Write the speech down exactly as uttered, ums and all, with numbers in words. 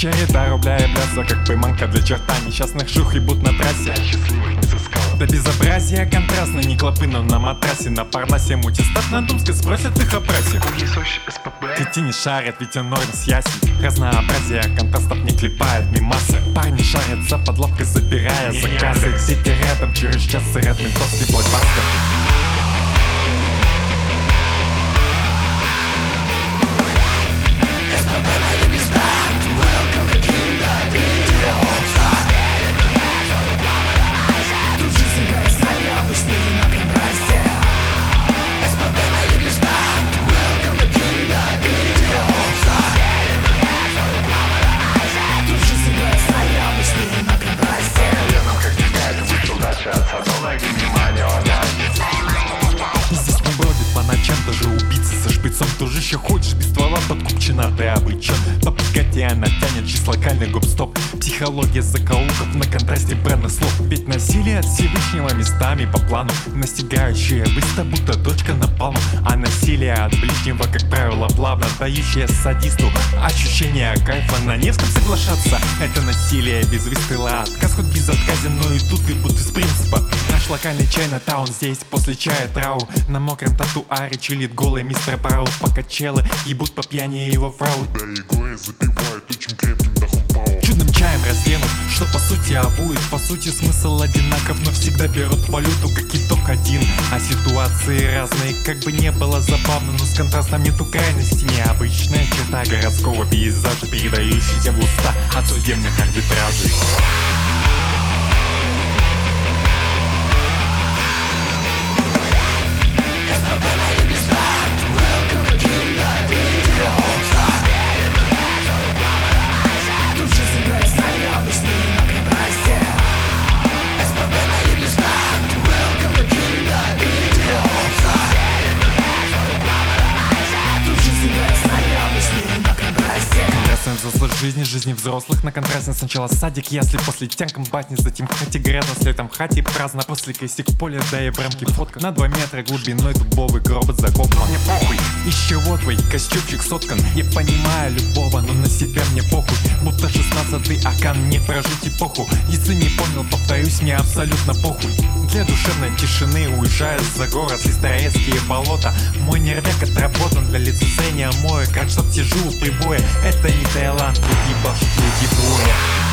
Череда рубля и бляса, как приманка для черта. Несчастных жух ебут на трассе, а счастливых не сыскал. До безобразия контрастно, не клопы, но на матрасе. На Парнасе мутистат на Думской спросят их о прессе. Дети не шарят, ведь норм с ясен. Разнообразие контрастов не клепает мимасы. Парни шарятся под лавкой, забирая заказы. Дети рядом, через час сырят ментовский блокбастер. Здесь не бродит по ночам даже убийца со шприцом. Дружище, хочешь без ствола подкупчена, ты обречен. По пикате она тянет чист локальный гоп-стоп. Психология закоулков на контрасте бренных слов. Ведь насилие от Всевышнего местами по плану. Настигающая быстро, будто точка напалма. А насилие от ближнего, как правило, плавно дающее садисту ощущение кайфа. На Невском соглашаться — это насилие без выстрела. Отказ хоть без отказа, но и тут как будто с принципа. Наш локальный Чайна-таун здесь после чая траур. На мокром татуаре чилит голый мистер Парл. Пока челы ебут по пьяни его фрау. Да и горе запивают очень крепким дахом пау. Чудным чаем разденут, что по сути обует. По сути смысл одинаков, но всегда берут валюту как итог один. А ситуации разные, как бы не было забавно, но с контрастом нету крайности. Необычная черта городского пейзажа, передающаяся в уста от судебных арбитражей. Взрослых жизни, жизни взрослых на контрасте. Сначала садик, ясли, после тянком батни. Затем в хате грязно, следом в хате праздно. После косик в поле, да и брамки фотка. На два метра глубиной дубовый гроб закопан. Мне похуй, из чего твой костюмчик соткан. Я понимаю любого, но на себя мне похуй. Будто шестнадцатый аркан, не прожить эпоху. Если не понял, повторюсь, мне абсолютно похуй. Для душевной тишины уезжаю за город, Сестрорецкие болота. Мой нервяк отработан для лицезрения моек. Как чтоб сижу в прибое, это не Таиланд, тут ебашут люди двое.